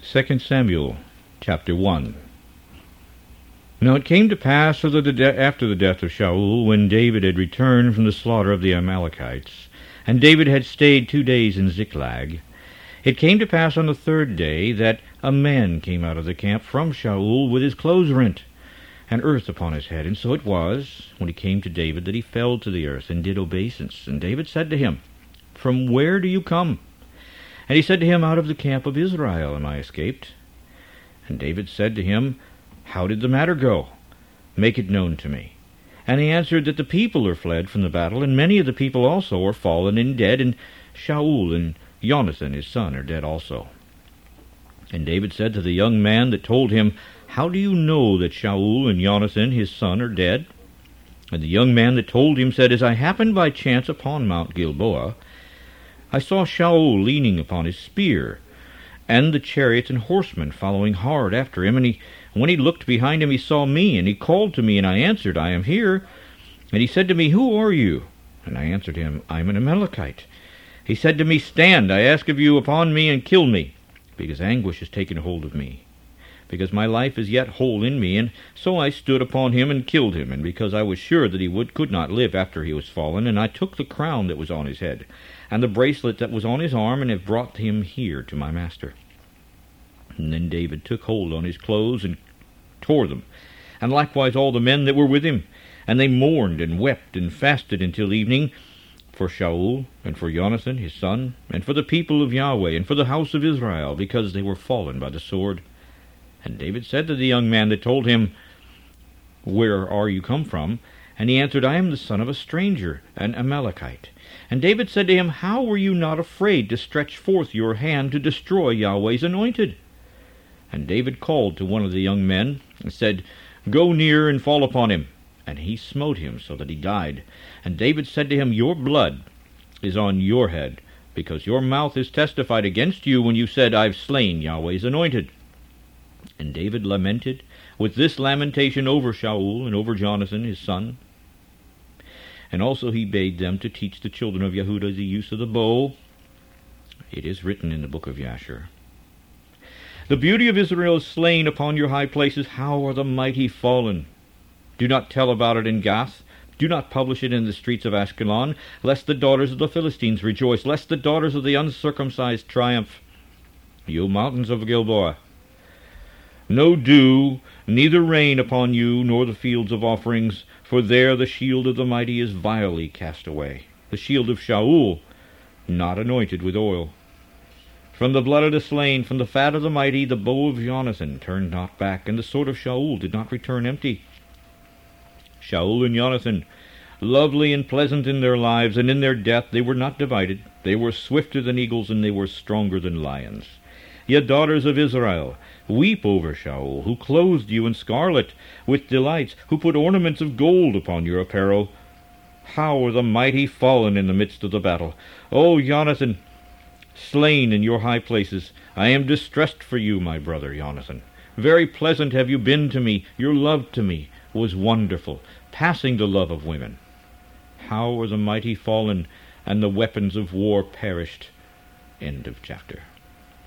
2 Samuel chapter 1. Now it came to pass after the death of Shaul, when David had returned from the slaughter of the Amalekites, and David had stayed 2 days in Ziklag, it came to pass on the 3rd day that a man came out of the camp from Shaul with his clothes rent, and earth upon his head. And so it was, when he came to David, that he fell to the earth and did obeisance. And David said to him, From where do you come? And he said to him, Out of the camp of Israel am I escaped. And David said to him, How did the matter go? Make it known to me. And he answered, That the people are fled from the battle, and many of the people also are fallen and dead, and Shaul and Jonathan his son are dead also. And David said to the young man that told him, How do you know that Shaul and Jonathan his son are dead? And the young man that told him said, As I happened by chance upon Mount Gilboa, I saw Shaul leaning upon his spear, and the chariots and horsemen following hard after him. And when he looked behind him, he saw me, and he called to me, and I answered, I am here. And he said to me, Who are you? And I answered him, I am an Amalekite. He said to me, Stand, I ask of you, upon me, and kill me, because anguish has taken hold of me, because my life is yet whole in me. And so I stood upon him and killed him, and because I was sure that he could not live after he was fallen. And I took the crown that was on his head, and the bracelet that was on his arm, and have brought him here to my master. And then David took hold on his clothes and tore them, and likewise all the men that were with him. And they mourned and wept and fasted until evening, for Shaul, and for Jonathan his son, and for the people of Yahweh, and for the house of Israel, because they were fallen by the sword. And David said to the young man that told him, Where are you come from? And he answered, I am the son of a stranger, an Amalekite. And David said to him, How were you not afraid to stretch forth your hand to destroy Yahweh's anointed? And David called to one of the young men, and said, Go near and fall upon him. And he smote him so that he died. And David said to him, Your blood is on your head, because your mouth has testified against you when you said, I've slain Yahweh's anointed. And David lamented with this lamentation over Shaul and over Jonathan his son. And also he bade them to teach the children of Yehudah the use of the bow. It is written in the book of Yashar. The beauty of Israel is slain upon your high places. How are the mighty fallen? Do not tell about it in Gath. Do not publish it in the streets of Ashkelon, lest the daughters of the Philistines rejoice, lest the daughters of the uncircumcised triumph. You mountains of Gilboa, no dew, neither rain upon you, nor the fields of offerings, for there the shield of the mighty is vilely cast away, the shield of Shaul, not anointed with oil. From the blood of the slain, from the fat of the mighty, the bow of Jonathan turned not back, and the sword of Shaul did not return empty. Shaul and Jonathan, lovely and pleasant in their lives, and in their death they were not divided. They were swifter than eagles, and they were stronger than lions. Ye daughters of Israel, weep over Shaul, who clothed you in scarlet with delights, who put ornaments of gold upon your apparel. How are the mighty fallen in the midst of the battle! O Jonathan, slain in your high places, I am distressed for you, my brother Jonathan. Very pleasant have you been to me. Your love to me was wonderful, passing the love of women. How are the mighty fallen, and the weapons of war perished? End of chapter.